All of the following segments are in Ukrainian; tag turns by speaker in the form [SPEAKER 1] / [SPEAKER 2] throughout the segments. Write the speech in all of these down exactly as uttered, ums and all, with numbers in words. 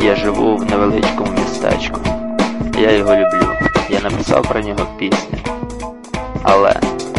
[SPEAKER 1] Я живу в невеличкому містечку. Я його люблю. Я написав про нього пісню. Але...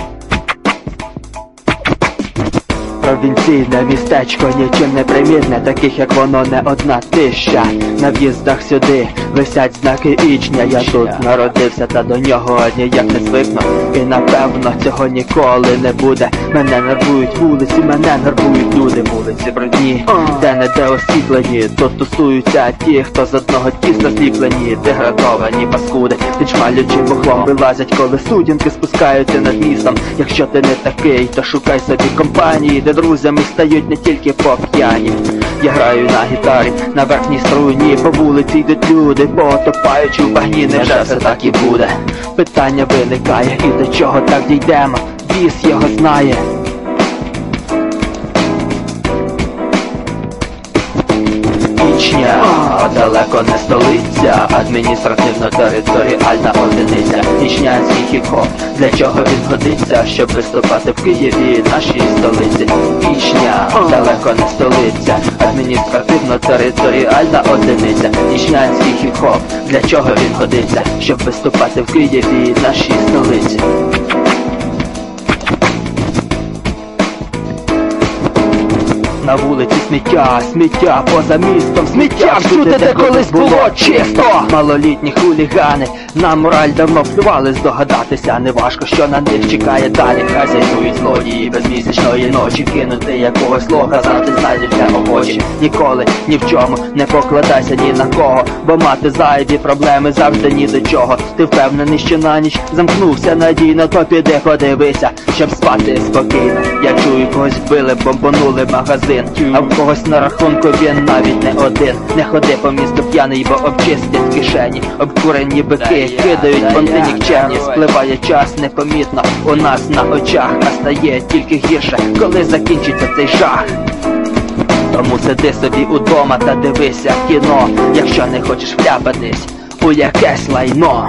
[SPEAKER 2] Провінційне містечко нічим не примітне, таких як воно не одна тисяча. На в'їздах сюди висять знаки ічня. Я тут народився, та до нього ніяк не звикну. І напевно цього ніколи не буде. Мене нервують вулиці, мене нервують люди. Вулиці брудні, де не де освітлені. Тут тусуються ті, хто з одного тіста сліплені. Деградовані паскуди, підшмалюючи бухлом вилазять, коли сутінки спускаються над містом. Якщо ти не такий, то шукай собі компанії, де друзями стають не тільки по п'яні. Я граю на гітарі, на верхній струні. По вулиці йдуть люди, потопаючи в багні. Невже все так і буде? Питання виникає, і до чого так дійдемо? Біс його знає. Ічня, далеко не столиця, адміністративно-територіальна одиниця. Ічнянський хіп-хоп, для чого він годиться? Щоб виступати в Києві, нашій столиці. Ічня, далеко не столиця, адміністративно-територіальна одиниця. Ічнянський хіп-хоп, для чого він годиться? Щоб виступати в Києві, нашій столиці. На вулиці сміття, сміття поза містом, сміття всюди, де колись було чисто. Малолітні хулігани на мораль давно плювали, здогадатися неважко, що на них чекає далі. Хазяйнують злодії без місячної ночі, кинути якогось лоха, завжди знайдеться охочі. Ніколи ні в чому не покладайся ні на кого, бо мати зайві проблеми завжди ні до чого. Ти впевнений, що на ніч замкнувся надійно, то піди подивися, щоб спати спокійно. Я чую, когось вбили, бомбанули магазин, а в когось на рахунку він навіть не один. Не ходи по місту п'яний, бо обчистять кишені. Обкурені бики кидають понти нікчемні. Спливає час непомітно у нас на очах, а стає тільки гірше, коли закінчиться цей жах. Тому сиди собі удома та дивися кіно, якщо не хочеш вляпатись у якесь лайно.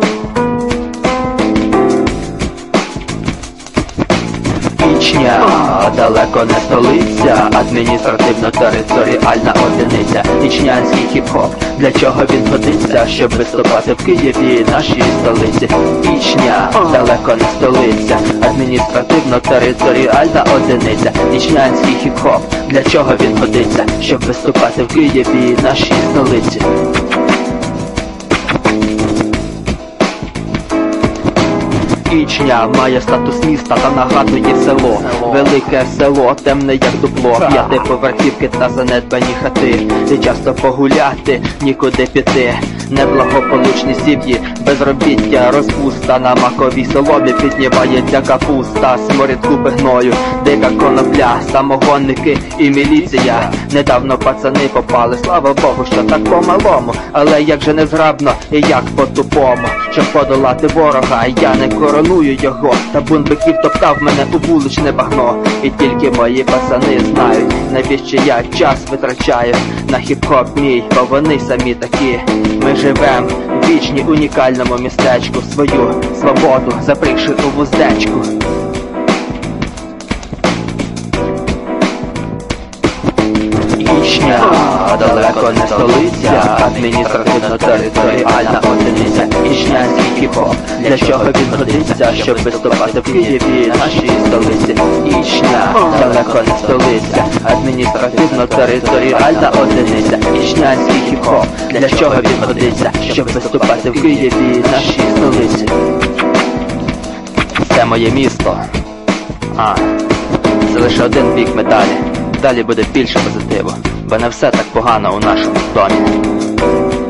[SPEAKER 2] Ічня, далеко не столиця, адміністративно-територіальна одиниця. Ічнянський хіп-хоп, для чого він годиться? Щоб виступати в Києві, нашій столиці. Ічня, далеко не столиця, адміністративно-територіальна одиниця. Ічнянський хіп-хоп, для чого він годиться? Щоб виступати в Києві, нашій столиці. Ічня має статус міста та нагадує село. Велике село, темне як дупло. П'ятиповерхівки та занедбані хати. Де часто погуляти, нікуди піти. Неблагополучні сім'ї, безробіття, розпуста. На маковій соломі піднімається капуста. Сморід купи гною, дика конопля, самогонники і міліція. Недавно пацани попали, слава Богу, що так по-малому. Але як же незграбно і як по-тупому. Щоб подолати ворога, я не короную його. Та бунт биків топтав мене у вуличне багно. І тільки мої пацани знають, навіщо я час витрачаю на хіп-хоп мій, бо вони самі такі. Ми живем в вічні унікальному містечку, свою свободу запрягши у вуздечку. Ічня, далеко не столиця, адміністративно-територіальна одиниця. Ічнянський хіп-хоп, для чого він годиться? Щоб виступати в Києві, нашій столиці. Ічня, далеко не столиця, адміністративно-територіальна одиниця. Ічнянський хіп-хоп, для чого він годиться? Щоб виступати в Києві, нашій столиці. Це моє місто. А, це лише один бік медалі. Далі буде більше позитиву, бо не все так погано у нашому домі.